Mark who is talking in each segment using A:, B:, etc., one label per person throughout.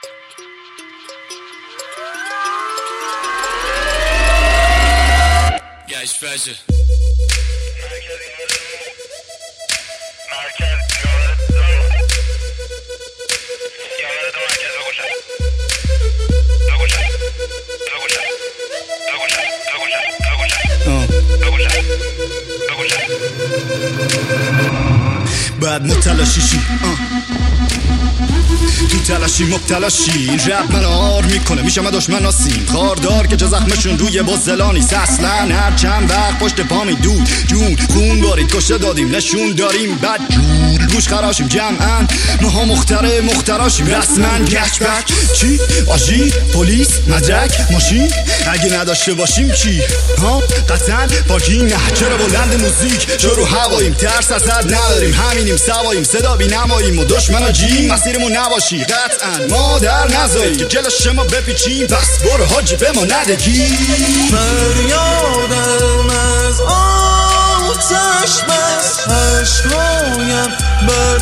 A: گشت فجر
B: بعد متلاشیشی تو تلاشی مبتلاشی این رب من آر میکنه میشم دشمن آسیم خاردار که جا زخمشون روی بزدلانی اصلا هر چند وقت پشت پامی دود جون خون بارید کشته دادیم نشون داریم بد جور گوش خراشیم جمعا ماها مختراشیم رسمن گشت بک چی؟ آژی؟ پلیس؟ مدرک؟ ماشین؟ اگه نداشته باشیم چی؟ ها؟ قطعا پارکینگ نه چرا بلند موزیک چرا رو هواییم ترس از حد نداریم همینیم سواییم صدا بی نماییم و دشمن جیم مسیرمون نباشی قطعا ما در نزایی که جلش ما بپیچیم پس برو حاجی به ما ندگی
C: فریادم از آتش بس عشقایم بر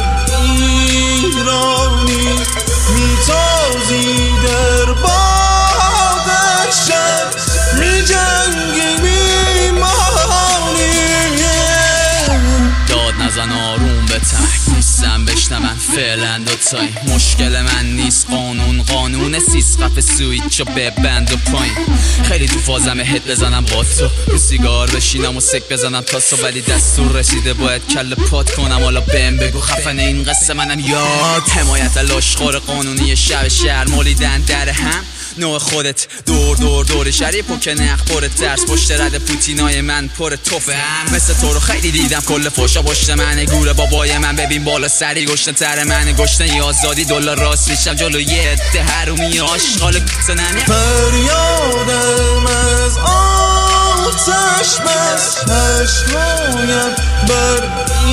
C: ایرانی میتازی در باد شب میجنگی میمانی
A: داد نزن آروم به تک نیستم بشنون فعلا دوتایی مشکل من نیست قانون سیس قفل سویچو ببند و پایین خیلی تو فازم هد بزنم با تو رو سیگار بشینم و سک بزنم تاسو ولی دستور رسیده باید کل پات کنم حالا بهم بگو خفن این قصه منم یاد حمایت لاشخور قانونی شب شهر مولیدن در هم نوع خودت دور شریف و که نخ پر ترس پشت رد پوتینای من پر توفه هم مثل تو رو خیلی دیدم کل فوشا پشت منه گوره بابای من ببین بالا سری گشتن تر منه گشتن ی آزادی دلار راست میشم جلو یه عده حرومی آشغال کتننه
C: فریادم از آتش بس عشقایم بر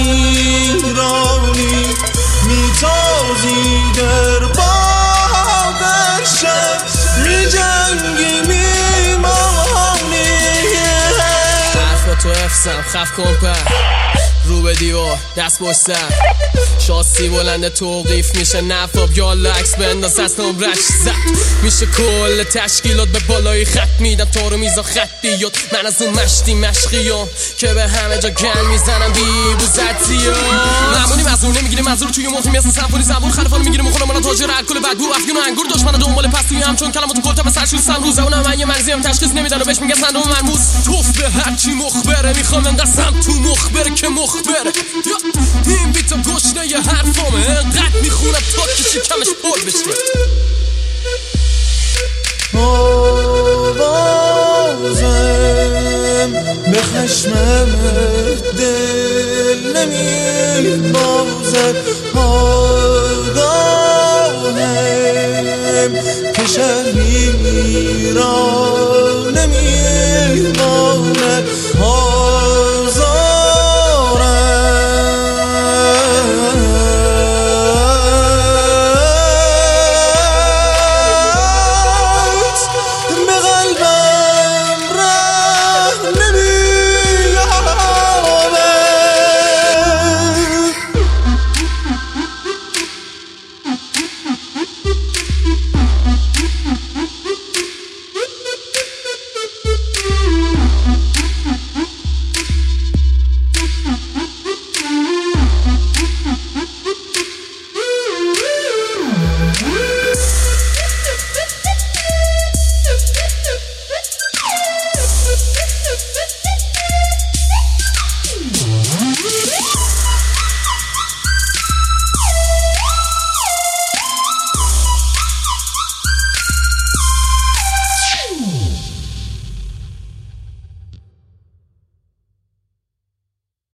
C: ایرانی میتازی در باد شب میجنگی میمانی
D: حرفا تو افسم خف کن پر رو به دیوار دست بستم شاسی بلند توقیف میشه نفاب یا لکس بنداز از نمرش زد میشه کل تشکیلات به بالای خط میدم تو رو میزا خطیات من از اون مشقیام که به همه جا گن میزنم بی بوزتیام معمونی مزونه میگیری منظور توی مخی مثل سمفونی زبون خلفانو میگیری مخونم من تاجر الکل بدبو افیون و انگور دشمن دنبال پس توی همچون کلمات کلتا به سرشوستم روزه اونم من یه مرزیم تشخیص نمیدن و بهش میگه صندوق مرموز توف به هرچی مخبره میخوام انقسم تو مخبره که مخبره این بیتا گشنه یه حرفامه انقدر میخونم تا که شکمش پر بشه
C: آوازم به خشمم دل نمیبازد آگاهم که شهر میرم